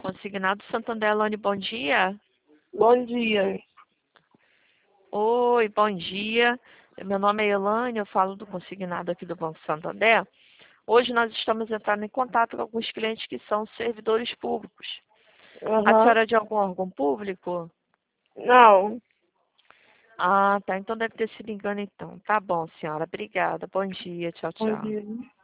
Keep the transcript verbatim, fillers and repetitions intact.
Consignado Santander, Elane, bom dia. Bom dia. Oi, bom dia. Meu nome é Elane, eu falo do consignado aqui do Banco Santander. Hoje nós estamos entrando em contato com alguns clientes que são servidores públicos. Uhum. A senhora é de algum órgão público? Não. Ah, tá. Então deve ter sido engano então. Tá bom, senhora. Obrigada. Bom dia. Tchau, Bom tchau. dia.